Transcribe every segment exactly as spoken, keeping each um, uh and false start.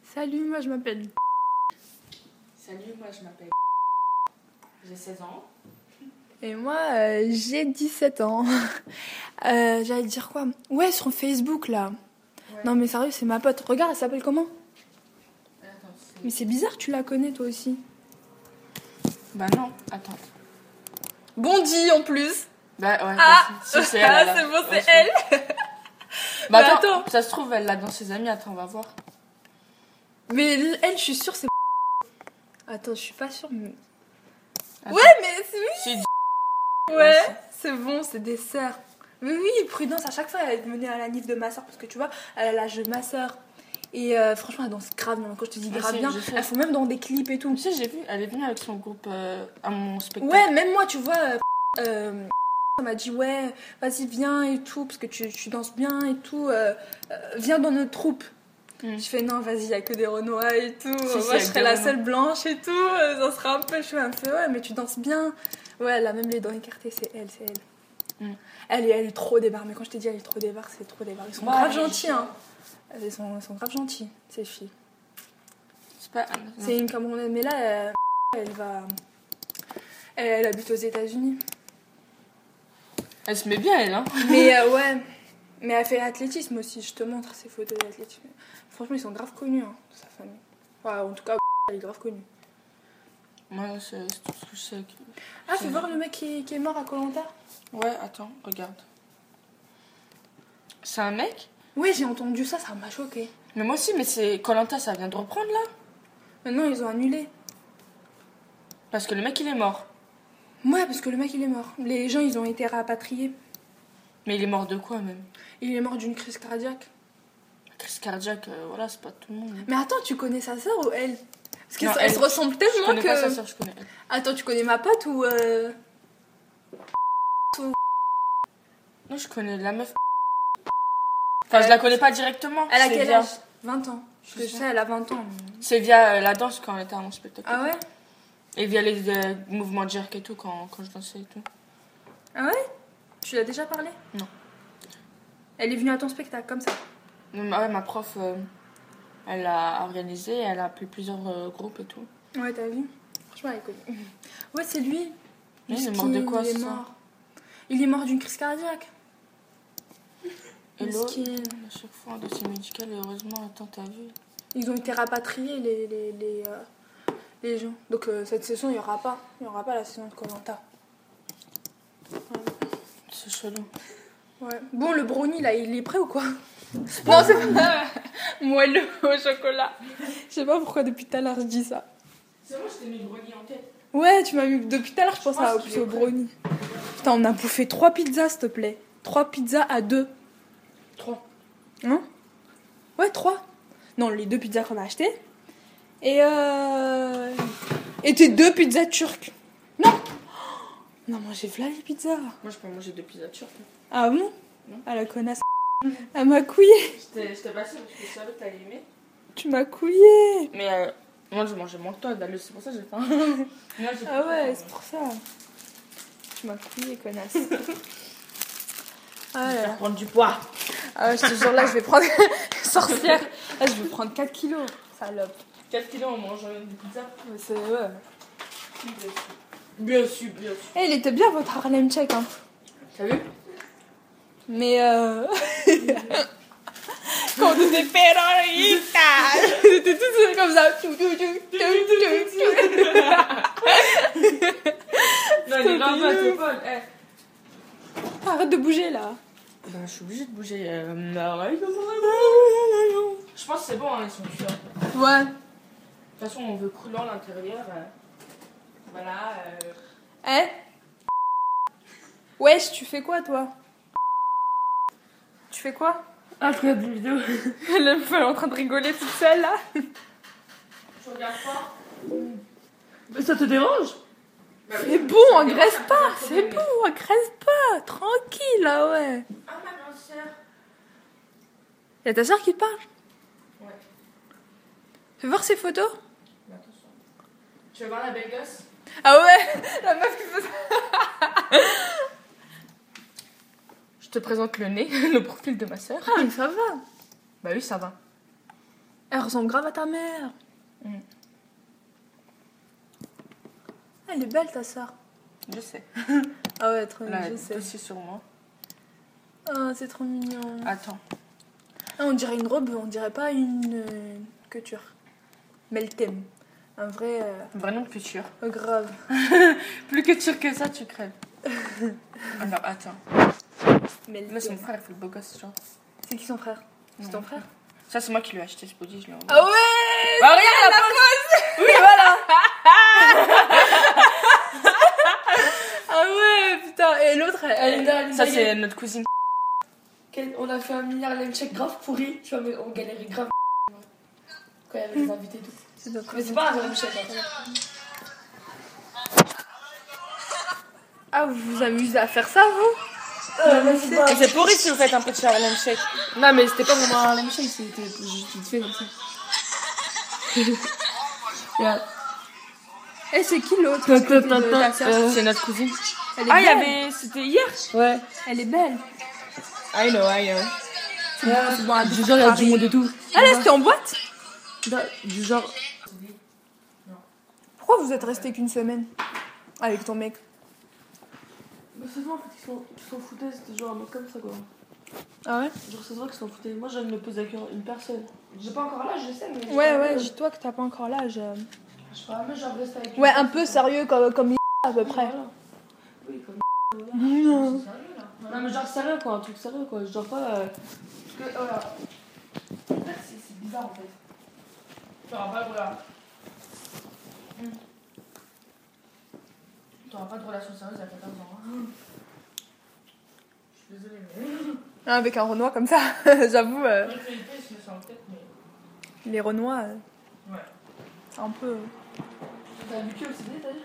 Salut, moi je m'appelle. Salut, moi je m'appelle. J'ai seize ans. Et moi euh, j'ai dix-sept ans. euh, J'allais dire quoi? Ouais, sur Facebook là. Ouais. Non mais sérieux, c'est ma pote. Regarde, elle s'appelle comment? Attends, c'est... Mais c'est bizarre, tu la connais toi aussi. Bah non, attends. Bondi en plus. Bah ouais, ah, bah, si, si, c'est elle. Ah, c'est bon, c'est ouais, elle. Bah attends, attends, ça se trouve, elle l'a dans ses amis. Attends, on va voir. Mais elle, je suis sûre, c'est. Attends, je suis pas sûre. Mais... Attends. Ouais, mais c'est oui. C'est... Ouais, c'est bon, c'est des sœurs. Mais oui, Prudence, à chaque fois, elle venait à la nif de ma sœur parce que tu vois, elle a l'âge de ma sœur. Et euh, franchement, elle danse grave bien. Quand je te dis grave bien, elle fait même dans des clips et tout. Tu sais, j'ai vu, elle est venue avec son groupe euh, à mon spectacle. Ouais, même moi, tu vois, euh, euh, elle m'a dit, ouais, vas-y, viens et tout, parce que tu, tu danses bien et tout. Euh, euh, viens dans notre troupe. Mm. Je fais, non, vas-y, il n'y a que des Renois et tout. Si, moi, si, je serai la Renois. Seule blanche et tout. Ça sera un peu chou. Elle me fait, ouais, mais tu danses bien. Ouais, elle a même les dents écartées, c'est elle, c'est elle. Mm. Elle, elle est trop débarre. Mais quand je t'ai dit, elle est trop débarre, c'est trop débarre. Ils sont ouais, grave gentils, hein. Elles sont, elles sont grave gentilles, ces filles. C'est pas... C'est une Camerounaise, mais là, elle, elle va... Elle, elle habite aux États-Unis. Elle se met bien, elle, hein. Mais euh, ouais, mais elle fait l'athlétisme aussi. Je te montre ses photos d'athlétisme. Franchement, ils sont grave connus, hein, sa famille. Enfin, en tout cas, elle est grave connue. Ouais, c'est tout ce que je sais. Ah, fais voir le mec qui, qui est mort à Koh Lanta. Ouais, attends, regarde. C'est un mec? Oui, j'ai entendu ça, ça m'a choqué. Mais moi aussi, mais c'est Koh Lanta, ça vient de reprendre là? Maintenant, ils ont annulé. Parce que le mec, il est mort. Ouais, parce que le mec, il est mort. Les gens, ils ont été rapatriés. Mais il est mort de quoi, même? Il est mort d'une crise cardiaque. Crise cardiaque, euh, voilà, c'est pas tout le monde. Hein. Mais attends, tu connais sa sœur ou elle? Parce qu'elle elle se ressemble tellement que... Je connais que... pas sa sœur, je connais elle. Attends, tu connais ma pote ou... Euh... ou... Non, je connais la meuf. Enfin, euh, je la connais pas directement. Elle a quel via... âge? vingt ans. Je sais, sais, elle a vingt ans. Mais... C'est via euh, la danse quand elle était à mon spectacle. Ah ouais? Et via les euh, mouvements de jerk et tout, quand, quand je dansais et tout. Ah ouais? Tu l'as déjà parlé? Non. Elle est venue à ton spectacle, comme ça? Ouais, ma prof, euh, elle a organisé, elle a appelé plusieurs euh, groupes et tout. Ouais, t'as vu? Franchement, elle est connue. Ouais, c'est lui. Mais il est mort de quoi, il est ça? mort. Il est mort d'une crise cardiaque. Et l'autre, à chaque fois, un dossier médical, et heureusement, attends, t'as vu? Ils ont été rapatriés, les, les, les, euh, les gens. Donc, euh, cette saison, il n'y aura pas. Il n'y aura pas la saison de Koh Lanta. Ouais. C'est chelou. Ouais. Bon, le brownie, là, il est prêt ou quoi? Non, c'est pas moelleux au chocolat. Je sais pas pourquoi depuis tout à l'heure je dis ça. C'est moi, je t'ai mis le brownie en tête. Ouais, tu m'as mis... Depuis tout à l'heure, je pense à, au brownie. Putain, on a bouffé trois pizzas, s'il te plaît. Trois pizzas à deux. Trois. Hein? Ouais, trois. Non, les deux pizzas qu'on a achetées. Et euh... Et tes deux pizzas turques. Non. On a mangé v'là les pizzas. Moi, je peux manger deux pizzas turques. Ah bon? Non. Ah, la connasse. Elle m'a couillée. Je t'ai passé parce que je savais que t'allais aimer. Tu m'as couillée. Mais euh, moi, je mangeais moins que toi, Dalus. C'est pour ça que j'ai faim. Moi, j'ai ah ouais, c'est pour ça. Tu m'as couillée, connasse. Ah là là. Prendre du poids. Ah, je te jure, là, je vais prendre... Sorcière. Là, je vais prendre quatre kilos. Salope. quatre kilos en mangeant une pizza. C'est... Ouais. Bien sûr, bien sûr. Eh, il était bien, votre Harlem Shake, hein. T'as vu? Mais euh... Quand on faisait Perorita, c'était tout seul comme ça. Non, elle est grave pas, c'est folle. Eh. Arrête de bouger, là. Bah, je suis obligée de bouger. Euh... Je pense que c'est bon, hein, ils sont cuits. Ouais. De toute façon, on veut croulant à l'intérieur. Euh... Voilà. Euh... Eh wesh, tu fais quoi, toi? Tu fais quoi? Ah, je regarde une vidéo. Elle est en train de rigoler toute seule, là. Je regarde pas. Mais ça te dérange? Bah, c'est bon, engraisse pas. C'est bon, engraisse pas. Tranquille, là, ouais. Ah, ma grande sœur. Y'a ta sœur qui te parle? Ouais. Fais voir ses photos. Mais attention. Tu veux voir la belle gosse? Ah ouais, la meuf qui fait ça. Je te présente le nez, le profil de ma sœur. Ah, mais ça va. Bah oui, ça va. Elle ressemble grave à ta mère. Mm. Elle est belle, ta soeur. Je sais. Ah ouais, trop Elle a mignon, un je sais. dossier sur moi. Ah, c'est trop mignon. Attends. Ah, on dirait une robe, on dirait pas une euh, couture. Mais le thème. Un vrai... Euh, Vraiment couture. oh, grave. Plus couture que ça, tu crèves. Alors, attends. Mais le Là, son thème. frère, il fait le beau gosse, genre. C'est qui son frère? C'est Non. ton frère? Ça, c'est moi qui lui ai acheté ce body, je l'ai envoyé. Ah ouais. Bah, regarde la pose. Oui, voilà. Ah ouais, putain. Et l'autre, elle... Linda, Linda, Ça, il y c'est a- notre cousine. quel- On a fait un milliard lame check grave pourri, tu vois, mais on galérait grave. Quand il y avait les invités et tout. C'est notre Mais c'est pas un lame check, hein. Ah, vous vous amusez à faire ça, vous? Euh, vas-y, bah. C'est pourri si vous faites un peu de Charlem Shake. Non, mais c'était pas vraiment un lame check, c'était juste vite fait comme ça. Regarde. Et c'est qui l'autre? Tin, tin, de tin, ta tin. sœur? Euh, C'est notre cousine. Elle est Ah, il y belle. avait. C'était hier. Ouais. Elle est belle. I know, I know. C'est bon, Du genre, il y a du monde et tout. Ah là, c'était en boîte? Du genre. Pourquoi vous êtes resté qu'une semaine avec ton mec? Mais c'est vrai, en fait, qu'ils s'en- qu'ils s'en foutaient, c'était genre un mode comme ça, quoi. Ah ouais? Genre, c'est vrai qu'ils s'en foutaient. Moi, j'aime me poser avec une personne. J'ai pas encore l'âge, je sais, mais. Ouais, ouais, dis-toi que t'as pas encore l'âge. euh. Je sais pas, moi, j'ai rester avec. Ouais, un peu sérieux comme, comme à peu près. Voilà. Oui, comme. Voilà. Non. Non, mais genre sérieux, quoi, un truc sérieux, quoi. Genre pas. euh, Parce que, voilà. En fait, c'est c'est bizarre, en fait. T'auras pas de relation. T'auras pas de relation sérieuse à quatorze ans. Hein. Je suis désolée, mais. Avec un Renoir comme ça, j'avoue, euh, En réalité, je me sens en tête, mais. les Renois, euh, Ouais. c'est un peu. T'as habitué au C D, t'as dit?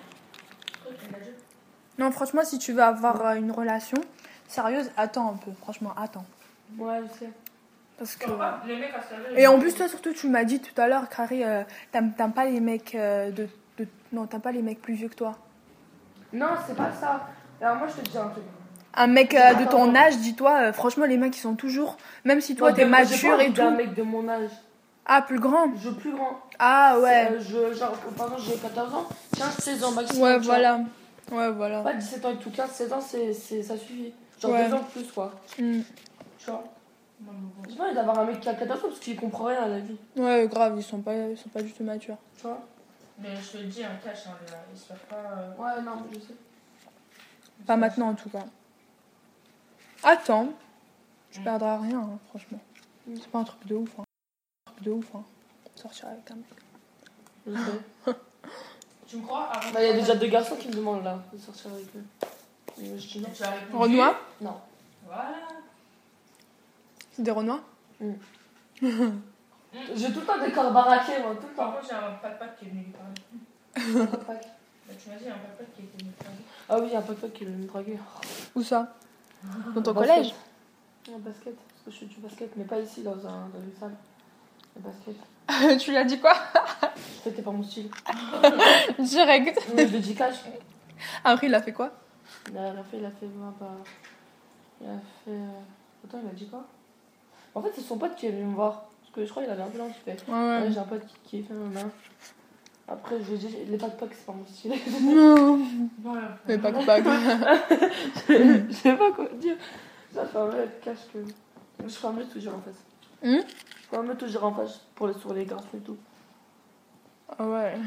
Non, franchement, si tu veux avoir euh, une relation sérieuse, attends un peu. Franchement, attends. Ouais, je sais. Parce que. Les mecs à sérieux. Et en plus, toi, surtout, tu m'as dit tout à l'heure, Crary, euh, t'aimes t'aimes pas les mecs euh, de, de. Non, t'aimes pas les mecs plus vieux que toi. Non, c'est pas ça. Alors, moi, je te dis un truc. Un mec euh, de ton âge, dis-toi, euh, franchement, les mecs, ils sont toujours. Même si toi, Moi, t'es de- moi, j'ai mature pas envie et d'un tout. mec de mon âge. Ah, plus grand. Je veux plus grand. Ah, ouais. Euh, je, genre, par exemple, j'ai quatorze ans, quinze seize ans maximum. Ouais, tu vois. voilà. Ouais, voilà. Pas dix-sept ans et tout, quinze seize ans, c'est, c'est, ça suffit. Genre Ouais. deux ans de plus, quoi. Hmm. Tu vois. J'ai pas envie d'avoir un mec qui a quatorze ans parce qu'il comprend rien à la vie. Ouais, grave, ils sont pas, ils sont pas du tout matures. Tu vois. Mais je te le dis, un cash, hein, là, ils se font pas. euh, Ouais, non, je sais. Pas maintenant, en tout cas. Attends. Tu perdras rien, hein, franchement. C'est pas un truc de ouf. Hein. Un truc de ouf, hein. Sortir avec un mec. Je sais. Tu me crois avant Bah, il y a déjà deux garçons qui me demandent là de sortir avec eux. Et moi, je dis non. Tu as répondu. Renoir? Non. Voilà. C'est des Renois? J'ai tout le temps des corps baraqués, moi, tout le Par temps. contre, j'ai un patte-patte qui est venu lui parler. Bah, tu m'as dit, il y a un patte-patte qui était venu lui parler. Ah oui, il y a un pote qui veut me draguer. Où ça? Dans ton Basket. collège? Un basket, parce que je fais du basket, mais pas ici, dans, un, dans une salle. Le basket. Tu lui as dit quoi? Je fais, t'es pas mon style. Direct. Oui, je le dis cash. Après, il a fait quoi? Il a, il a fait, il a fait, moi, bah, il a fait. Euh... Attends, il a dit quoi? En fait, c'est son pote qui est venu me voir. Parce que je crois qu'il avait un peu l'ange, il fait. Ouais, Ouais, ouais. j'ai un pote qui, qui est fait ma main. Après, je lui ai dit, les pack-pack, c'est pas mon style. Non. Voilà. Mais pas que pas que. Je sais pas quoi dire. Ça fait un peu cash que. Je ferai mieux toujours en face. Hum? Je ferai mieux toujours en face pour les, sur les garçons et tout. Ah ouais.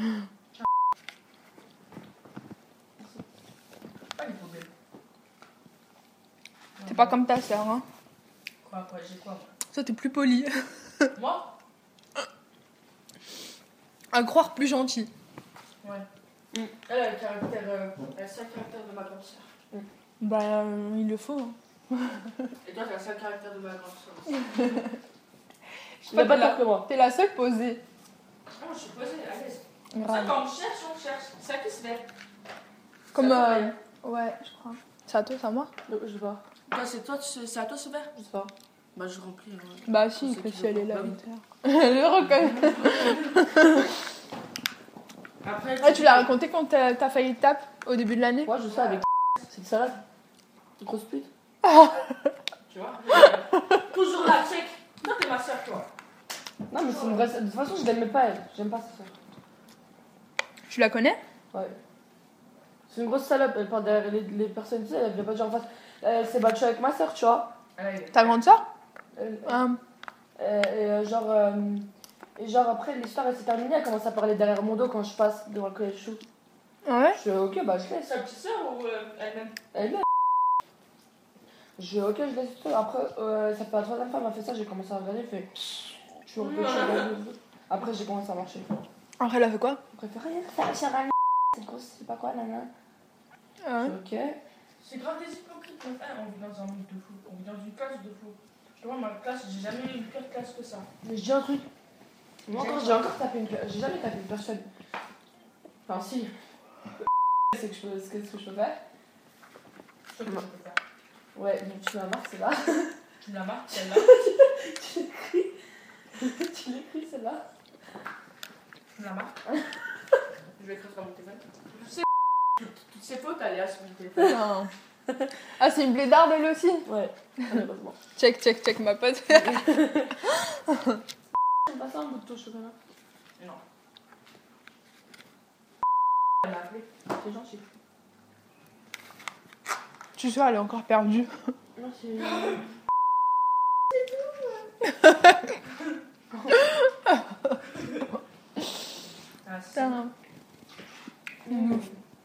Pas les problèmes. T'es pas comme ta sœur, hein. Quoi, quoi, j'ai quoi, moi Toi, t'es plus poli. Moi À croire plus gentil. Ouais. Elle a le caractère. Euh, elle a le seul caractère de ma grande sœur. Bah, euh, il le faut. Hein. Et toi, t'as le seul caractère de ma grande sœur. Je n'ai pas t'es la- peur que moi. T'es la seule posée. Non, je suis posée, à l'aise. Ça, Grave. quand on cherche, on cherche. C'est à qui se fait. Comme. Ça, euh, Ouais, je crois. C'est à toi, c'est à moi? Je sais pas. Toi, c'est toi, tu- c'est à toi ce verre. Je sais pas. Bah, je remplis. Ouais. Bah, si, C'est que qui si elle le est là, prend. huit heures. Elle le reconnaît. Après, Ah, tu l'as raconté quand t'as t'as failli te taper au début de l'année? Moi, je sais avec. C'est une salade. Une grosse pute. Tu vois. Toujours la check. Non, t'es ma soeur, toi. Non, mais mais c'est une vraie. De toute façon, je l'aimais pas, elle. J'aime pas sa soeur. Tu la connais? Ouais. C'est une grosse salope, elle part derrière les, les personnes, tu sais, elle vient pas dire en face. Elle s'est battue avec ma soeur, tu vois. Ta grande soeur? Elle- Hum. Euh, et euh, genre, euh, et genre après l'histoire elle s'est terminée, elle commence à parler derrière mon dos quand je passe devant le collège chou. Ouais. Je fais ok, bah je laisse. Sa petite soeur ou euh, elle-même? Elle est. Je fais ok, je laisse tout. Après, euh, ça fait la troisième fois, elle m'a fait ça, j'ai commencé à regarder, je fais. Je suis repêchée. Après, j'ai commencé à marcher. Après, elle a fait quoi? Après, elle fait rien, ça cher à cette grosse, je sais pas quoi, nana. Ah ouais. Je fais ok. C'est grave des hypocrites. Hein. On vit dans un monde de fou. On vit dans une classe de fou. Je te vois, ma classe, j'ai jamais eu une pire classe que ça. Mais je dis un truc. Moi, encore, j'ai encore tapé une personne. J'ai jamais tapé une personne. Enfin, si. C'est que je peux... ce que ce que je peux faire. Je sais que je peux faire. Ouais, donc tu la marques, c'est là. Tu me la marques, celle-là. Tu l'écris. Tu l'écris, celle-là. Tu me la marques. Je vais écrire sur mon téléphone. Tu sais, toutes ces fautes, elle est à sur mon téléphone. Non. Ah, c'est une blédarde elle aussi? Ouais, malheureusement. Check, check, check ma pote. J'aime pas ça, un bout de ton chocolat. Non. Elle m'a appelé. C'est gentil. Tu sais, elle est encore perdue. Non, c'est. Ah, c'est Putain. Mmh.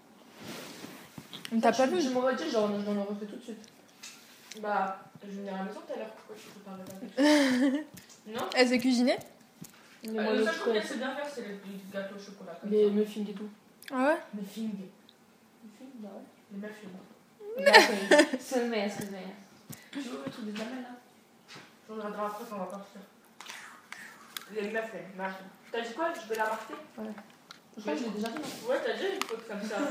T'as pas vu? Je m'aurais dit, genre, j'en aurais fait tout de suite. Bah, je venais à la maison tout à l'heure. Pourquoi tu peux pas répondre? Non? Elle s'est cuisinée? Mais Euh, moi, le le seul truc chocolat. qu'elle sait bien faire, c'est les les gâteaux au chocolat. Comme Les ça. muffins et tout. Ah ouais? Les fings. Muffins, bah ouais. Les muffins. C'est le meilleur, c'est le meilleur. Tu veux le truc des lamelles là? On regardera après quand on va partir. Les muffins. Muffins. T'as dit quoi? Je vais la marquer? Je crois que je l'ai déjà fait. non Ouais, t'as déjà une faute comme ça.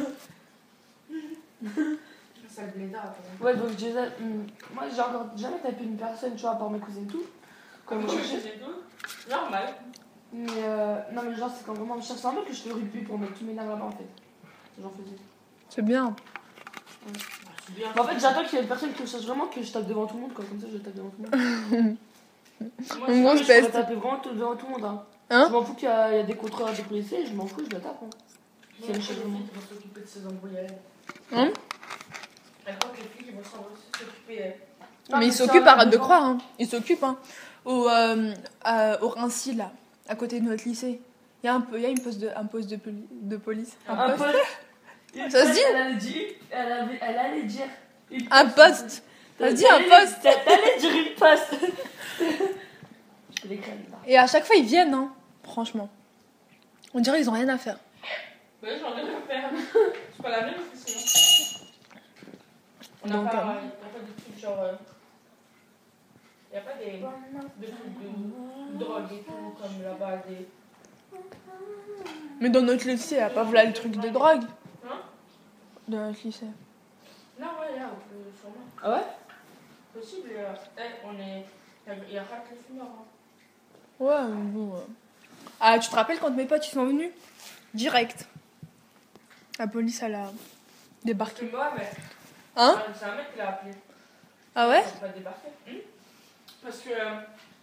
Ça le blédard. attends. Ouais, donc je disais, hum, moi j'ai encore jamais tapé une personne, tu vois, à part mes cousins et tout. Comme Comme je je cherche. faisais tout. Normal. Mais euh, non, mais genre, c'est quand vraiment je cherche un mec que je fais rugby pour mettre tous mes nerfs là-bas en fait. J'en faisais. C'est bien. Ah, c'est bien. Mais en fait, j'attends qu'il y ait une personne qui cherche vraiment que je tape devant tout le monde, quoi. Comme ça, je tape devant tout le monde. Moi, Moi, je- Non, mais je je pourrais teste. taper vraiment tout- devant tout le monde. Hein. Hein? Je m'en fous qu'il y, a il y a des contrôleurs de policiers, je m'en fous, je le tape. Hein. Moi, C'est le je chef crois du que les monde. filles vont s'occuper de ces embrouillages. Hein? Elle croit que les filles vont s'occuper. euh, Non, mais il c'est s'occupe, un arrête de devant. croire. Hein. Il s'occupe. Hein. Au, euh, à- au Rincy, là, à côté de notre lycée. Il y a un, peu, il y a une poste de, un poste de, poli- de police. Un, Un poste. poste. Ça se dit? Elle allait dire. Elle, avait- elle allait dire. une Un poste. Ça se dit un poste. T'allais dire une poste. Je peux l'écrire là. Et à chaque fois, ils viennent, hein. Franchement. On dirait qu'ils ont rien à faire. Ouais, j'en ai rien à faire. C'est pas la même question. On n'a Donc, pas, euh, y a pas de trucs genre. euh, y a pas des, de trucs de drogue et tout, comme là-bas. Des... Mais dans notre lycée, il n'y a pas voilà le truc de drogue. Hein? Dans notre lycée. Non, ouais, là, on peut sûrement. Ah ouais? Possible. euh, eh, on est. Il y a pas que les fumeurs. Hein. Ouais, mais bon. euh. Ah, tu te rappelles quand mes potes ils sont venus? Direct. La police, elle a débarqué. C'est moi, mais. Hein? C'est un mec qui l'a appelé. Ah ouais? Il n'a pas débarqué. Hum? Parce que. euh,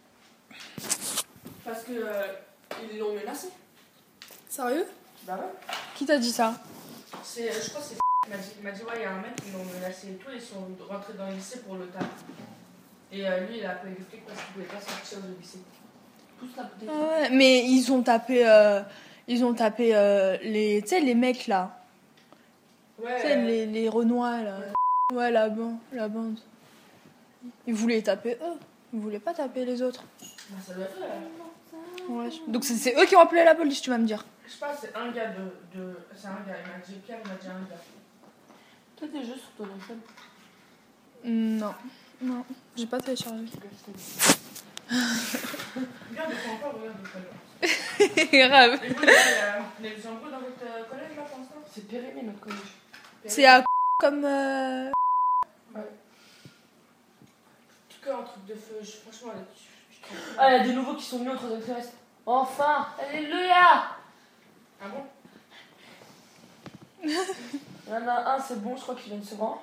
Parce que. euh, Ils l'ont menacé. Sérieux? Bah ouais. Qui t'a dit ça? C'est, je crois que c'est qui m'a dit, il m'a dit ouais, il y a un mec qui l'ont menacé et tout, ils sont rentrés dans le lycée pour le taf. Et euh, lui, il a appelé les flics parce qu'il pouvait pas sortir du lycée. Pousse la bouteille. Ah ouais, mais ils ont tapé, euh, ils ont tapé euh, les, tu sais, les mecs là, Ouais. tu sais, les, les Renois là. Ouais, la bande, la bande. Ils voulaient taper eux, ils voulaient pas taper les autres. Bah, ça doit être. euh, Ouais. Donc c'est, c'est eux qui ont appelé la police, tu vas me dire. Je sais pas, c'est un gars de. de c'est un gars, il m'a dit Pierre, il m'a dit un gars. Toi, t'es juste sur ton iPhone. Non, non, j'ai pas téléchargé. Regarde de quoi encore, regarde de quoi. Grave. Et vous, les, les embrouilles dans votre euh, collège là pour l'instant? C'est périmé notre collège. C'est à comme. Euh... En tout cas, un truc de feu, je- franchement, là, je, je trouve. Ah, il y a des nouveaux qui sont venus au troisième trimestre. Enfin! Alléluia! Ah bon? Il y en a un, c'est bon, je crois qu'il vient de se rendre.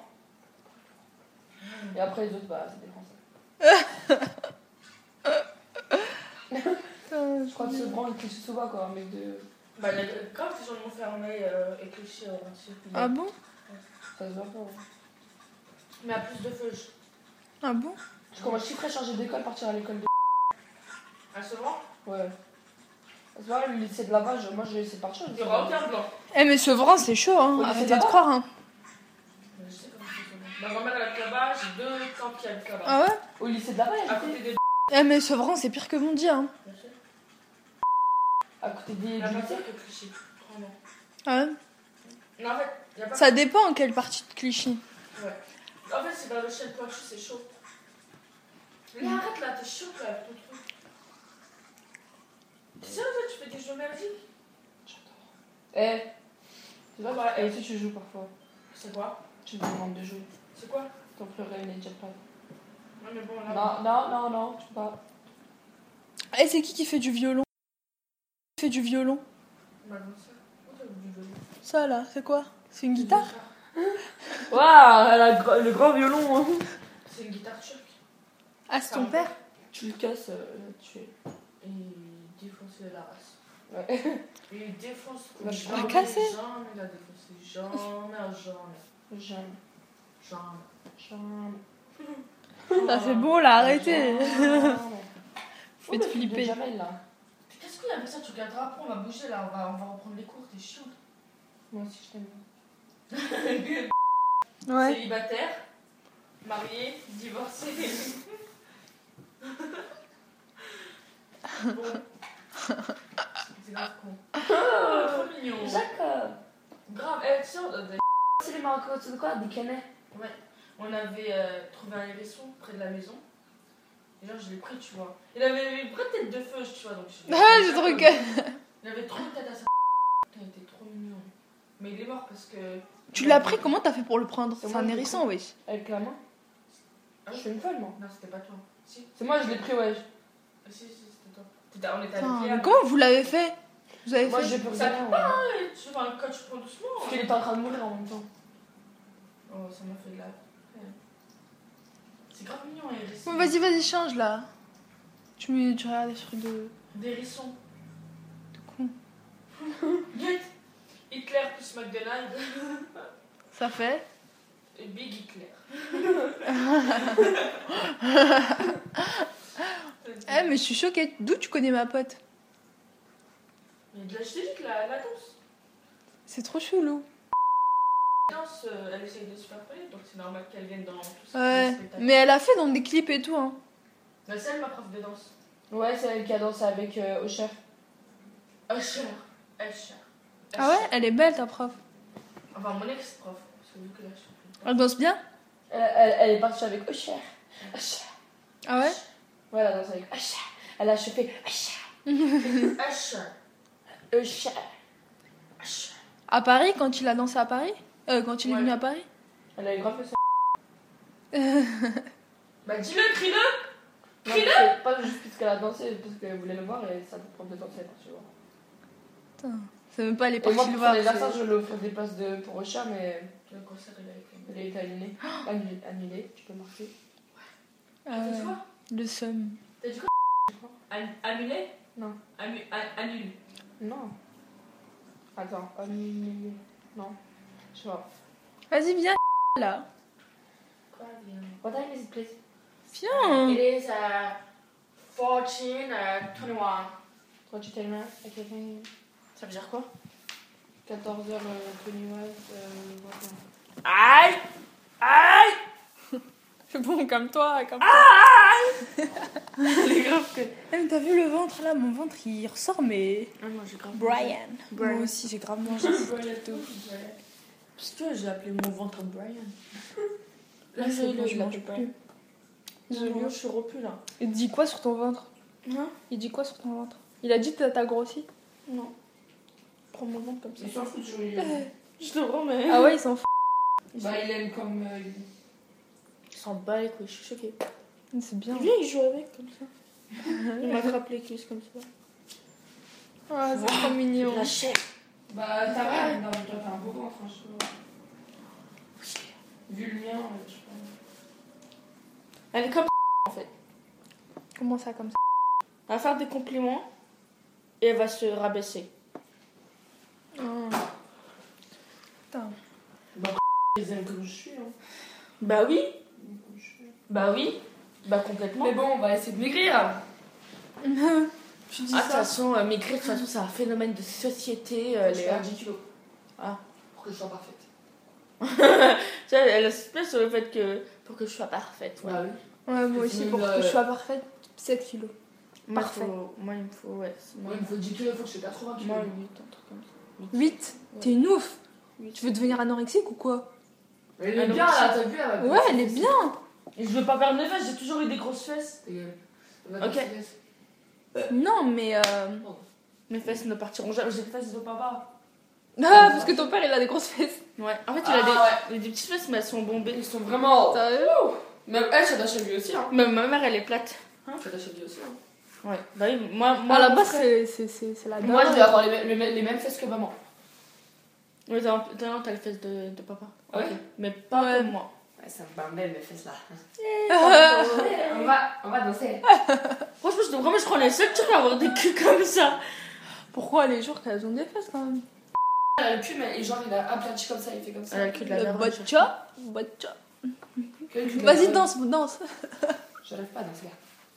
Et après, les autres, bah, c'est des Français. Je crois que c'est grand et que c'est souvent quoi, un mec de. Bah, il y a grave des gens de Montfermeil euh, et Clichy euh, aussi. Ah bon? Ça se voit pas. Ouais. Mais à plus de feuilles. Ah bon? Je commence chiffrer, changer d'école, partir à l'école de. À ce moment, Ouais. C'est vrai, le lycée de lavage, moi j'ai essayé de partir. il n'y aura aucun blanc. Eh, mais Sevran, c'est chaud, hein. Oui, Arrêtez c'est de pas croire, hein. Je sais comment c'est Sevran. Ma grand-mère elle habite là-bas, j'ai deux tantes qui habitent là-bas. Ah ouais? Au lycée de lavage, À côté des. Eh, mais Sevran, c'est pire que Bondy, hein. Bien sûr. à côté des. La du même lycée. que Clichy. Vraiment. Ah ouais? Non, en fait, il n'y a pas. Ça dépend en quelle partie de Clichy. Ouais. En fait, c'est vers le chêne pointu, c'est chaud. Mais arrête là, t'es chaud là avec ton truc. T'es sérieux, toi, tu fais des jeux merdiques? Eh. Tu vois, Ouais, et si tu joues parfois, C'est quoi? tu me demandes de jouer. C'est quoi? Ton pleurer les jetpack. Non, mais bon, là. Non, non, non, non, tu peux pas. Eh, c'est qui qui fait du violon? Qui fait du violon? Ma grande sœur. Où t'as vu du violon? Ça, là, c'est quoi? C'est une guitare? Waouh, elle a le, le grand violon. Hein. C'est une guitare turque. Ah, c'est ton père? Tu le casses, euh, tu es. Et il défonçait la race. Ouais. Et il défonce. Bah, je l'ai jamais, cassé. Jamais il a défoncé. Jamais, jamais. Jamais. Jamais. Jamais. Ça fait beau, là, arrêtez. Jamais. Faites flipper. Jamais là. Qu'est-ce qu'il y a avec ça? Tu regarderas après, on va bouger là, on va, on va reprendre les cours, t'es chiante. Moi aussi, je t'aime. Ouais. Célibataire, marié, divorcé. Bon. C'est grave con. Oh, trop mignon. Jacob. Grave, eh, tu sais, on, euh, C'est les Marocains, c'est de quoi? Des canets. ouais, on avait euh, trouvé un hérisson près de la maison. Et genre, je l'ai pris, tu vois. Il avait une vraie tête de feu, tu vois. Donc je l'ai Ah, pris j'ai comme trop ça. que... Il avait trop une tête à sa. Putain, il était trop mignon. Mais il est mort parce que. Tu l'as pris, comment t'as fait pour le prendre? C'est C'est moi un qui l'ai hérisson, oui. Avec la main. Ah, Je suis une folle, moi. Non, c'était pas toi. Si, C'est moi, je l'ai pris, ouais. ah, si, si, c'était toi. T'étais- On était Putain, avec mais Léa. comment vous l'avez fait? Vous avez Moi, fait... j'ai peur de Ça rien. fait Ouais. Ouais, tu vois, quand tu prends doucement. Parce qu'il était en train de mourir en même temps. Oh, ça m'a fait de la. peine. C'est grave mignon, un hérisson. Bon, vas-y, vas-y, change, là. Tu, me... tu regardes des trucs de... Des hérissons. de con. Get Hitler plus McDonald's. Ça fait? Et Big Hitler. Eh, mais je suis choquée. D'où tu connais ma pote? Mais de la, je t'ai dit que la, la danse. C'est trop chelou. La danse, euh, elle essaye de se faire connaître, donc c'est normal qu'elle vienne dans tout ça. Ouais. Mais elle a fait dans des clips et tout, hein. Mais c'est elle ma prof de danse. Ouais, c'est elle qui a dansé avec euh, Osher. Usher. Usher. Ah ouais? Elle est belle, ta prof. Enfin, mon ex-prof. Parce que vu que là, je suis plus. Elle danse bien? Elle, elle, elle est partie avec Osher. Osher. Ah ouais? Ouais, elle a dansé avec Osher. Elle a chauffé Osher. Usher. Osher. Usher. À Paris, quand il a dansé à Paris? Euh, quand il est Ouais. venu à Paris? Elle a eu grave fait ça. Bah, dis-le, crie-le. Non, Crie-le. c'est pas juste parce qu'elle a dansé, parce qu'elle voulait le voir et ça te prend de danser, tu vois. Putain, c'est même pas les Et moi, parties pour le son voir. anniversaire, c'est- je lui offre des places de, pour Osher, mais Le concert, il a été. elle a été annulée. Annulée, annulée, tu peux marquer. Ah T'as dit ouais. quoi? Le seum. T'as dit quoi? An- Annulé? Non. Amu- an- Annule. Non. Attends, annulée. Non. Je sais pas. Vas-y, viens là. Quoi, bien? What time is it, please? Viens. It is uh, fourteen twenty-one. Toi, tu t'aimes à quel time? Ça veut dire quoi? quatorze heures vingt-et-un. Euh, voilà. Aïe! Aïe! C'est bon, comme toi, comme toi. Aïe! C'est grave que... Eh, mais t'as vu le ventre là? Mon ventre il ressort, mais... Ah, moi j'ai grave. Brian. Brian. Moi aussi, j'ai grave mangé. Parce que j'ai appelé mon ventre Brian. Là, Là, c'est c'est bon, le, je je mange mange pas. plus. Je Je je suis repus là. Il dit quoi sur ton ventre? Hein? Il dit quoi sur ton ventre? Il a dit que t'as grossi? Non. Prends mon ventre comme ça. Il s'en fout de jouer. Je te remets. Ah ouais, il s'en fout. Bah, il aime comme. Euh, Il s'en bat les couilles, je suis choquée. C'est bien. Viens, il joue avec comme ça. Il m'attrape les cuisses comme ça. Ah, c'est trop mignon. La chèvre. Bah, ta mère, non, mais toi, t'as un beau ventre, franchement. Vu le mien, euh, je sais pas. Elle est comme ça en fait. Comment ça, comme ça? Elle va faire des compliments. et elle va se rabaisser. Oh. Putain. Les aime comme je suis. Hein. Bah oui, Comme je suis. bah oui, bah complètement. Mais bon, on va essayer de maigrir. Tu dis Ah, de toute ça. façon, euh, maigrir, de toute façon, c'est un phénomène de société. Euh, Je les... perds dix kilos. Ah. Pour que je sois parfaite. Tu sais, elle se plaît sur le fait que pour que je sois parfaite. Ouais. Bah oui. Ouais, moi C'est aussi, nul, pour que euh, je sois parfaite, sept kilos. Moi, Parfait. faut- moi, il me faut, ouais. c'est Moi, moi, il me faut dix kilos, il faut que je fasse quatre-vingts kilos. moi, huit, un truc comme ça. huit. T'es une ouf. Huit. Tu veux devenir anorexique ou quoi? Elle Ah, est donc, bien si- là, t'as vu elle va Ouais, elle est bien. Et je veux pas perdre mes fesses, j'ai toujours eu des grosses fesses. Ta gueule. Elle va Ok. te faire- Non, mais. Euh... Mes fesses ne partiront jamais, j'ai des fesses de papa. Ah, parce que ton père il a des grosses fesses. Ouais, en fait, il Ah, a des, ouais. il a des petites fesses, mais elles sont bombées. Ils sont vraiment. Sérieux? Même elle, ça tâche à lui aussi. Hein. Même ma mère, elle est plate. Ça tâche à lui aussi. Hein. Ouais, bah oui, moi, moi À la mon base, frère- c'est c'est- c'est- c'est la Moi, je dalle. vais avoir les, mêmes- les, mêmes- les mêmes fesses que maman. Ouais, t'as t'as- t'as les fesses de, de papa. Ouais. Ok. Mais pas Ouais. comme moi. Ouais, ça me bordel mes fesses là. Ah, on, va, on va danser. Franchement, je, vraiment, je crois les seuls trucs à avoir des culs comme ça. Pourquoi les jours qu'elles ont des fesses quand même? Elle a le cul, mais genre il a aplati comme ça, il fait comme ça. Elle a le cul de la Le merde. botcha. Botcha. Quel cul de Vas-y, la- danse, danse. J'arrive pas à danser.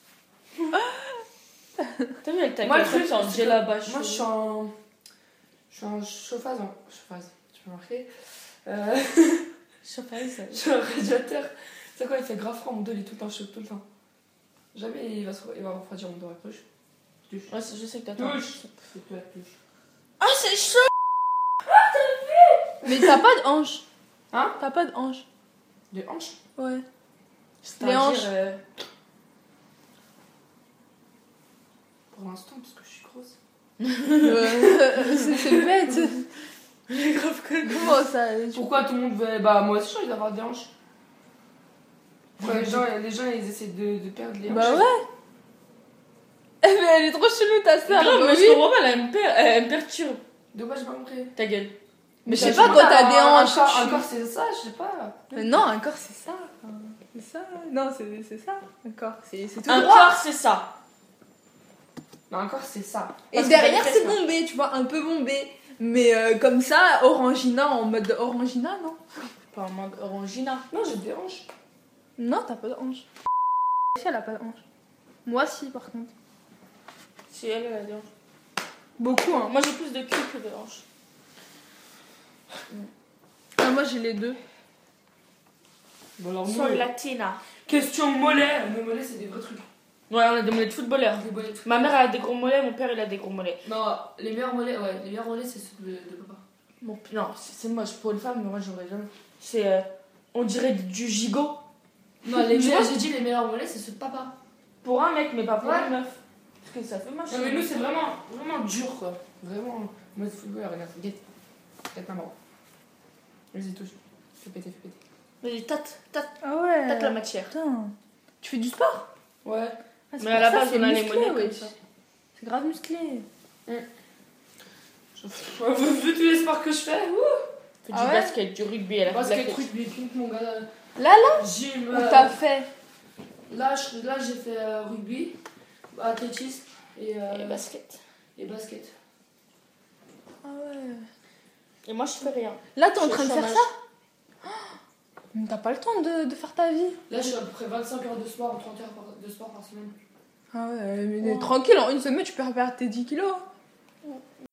T'as vu avec ta Moi, le gueule truc, comme ça, en c'est gel que à bas. Moi, je suis en. Je suis en chauffage. En... Chauffage, tu peux marquer. Euh... Chauffage, ça. je suis en radiateur. Tu sais quoi, il fait grave froid, mon dos il est tout le temps chaud, tout le temps. Jamais il va, se... il va refroidir mon dos après. Je touche. Ouais, c'est- je sais que t'as Touche. C'est toi, touche. Ah, c'est chaud. Mais t'as pas de hanche. Hein? T'as pas de hanche. Des hanches? Ouais. C'est-à-dire, hanches. euh, Pour l'instant, parce que je suis grosse. Euh, c'est c'est bête. j'ai grave connu. Comment ça? Pourquoi tout le monde veut. Bah, moi aussi j'ai envie d'avoir des hanches. Pourquoi les gens, les gens ils essaient de, de perdre les hanches? Bah ouais. Eh, mais elle est trop chelou ta sœur. Grave, bah mais oui. je comprends pas, elle me, per- elle me perturbe. De quoi j'ai pas compris? Ta gueule. Mais je sais Bah, pas, quand t'as des un- hanches. Un corps, tu- un corps, c'est ça, je sais pas. Mais non, un corps c'est ça. Enfin, c'est ça. Non, c'est c'est ça. Un corps, c'est c'est tout Un droit. corps, c'est ça. Non, un corps, c'est ça. Et Parce que derrière t'as des c'est fesses, bombé, tu vois, un peu bombé. Mais euh, comme ça, Orangina en mode Orangina, non? Pas en mode orangina. Non, j'ai des hanches. Non, t'as pas de hanche. Si, elle a pas de hanche. Moi, si, par contre. Si elle, elle a des hanches. Beaucoup, hein. Moi, j'ai plus de cul que de hanches. Ah, moi, j'ai les deux. Bon, alors, Sur nous, latina. question mollet. Nos mollets, c'est des vrais trucs. Ouais, on a des mollets de footballeurs. Des mollets. Ma mère elle a des gros mollets, mon père il a des gros mollets. Non, les meilleurs mollets, ouais, les meilleurs mollets, c'est ceux de, de papa. Mon, non, c'est c'est moche pour une femme, mais moi j'aurais jamais. C'est. euh, on dirait du gigot. Non, les Tu meilleurs, vois j'ai dit les meilleurs mollets, c'est ceux de papa. Pour un mec, mais pas pour Ouais. une meuf. Parce que ça fait moche. Non, mais nous, c'est vraiment, vraiment dur, quoi. Vraiment. Moi, c'est footballeur, regarde. Guette. Guette ma maman. Vas-y, touche. Fais péter, fais péter. Vas-y, tâte, tâte, Ah ouais. tâte la matière. Putain. Tu fais du sport? Ouais. Ah, c'est Mais pour à la ça, base, c'est on a les musclé, mollets comme wesh. ça. C'est grave musclé. Vu tous les sports que je fais, ouh. Fait Ah du ouais basket, du rugby, elle a fait de la Basket, fête. rugby, ping mon gars. Là, là Gym. Où euh, t'as fait? Là, je- là, j'ai fait euh, rugby, athlétisme et, euh, Et basket. et basket. Ah ouais. Et moi je fais rien. Là, t'es en Je train de suis faire chômage. ça? Mais t'as pas le temps de, de faire ta vie. Là, je suis à peu près vingt-cinq heures de sport ou trente heures par- de sport par semaine. Ah ouais, mais Ouais. tranquille, en une semaine, tu peux perdre tes dix kilos.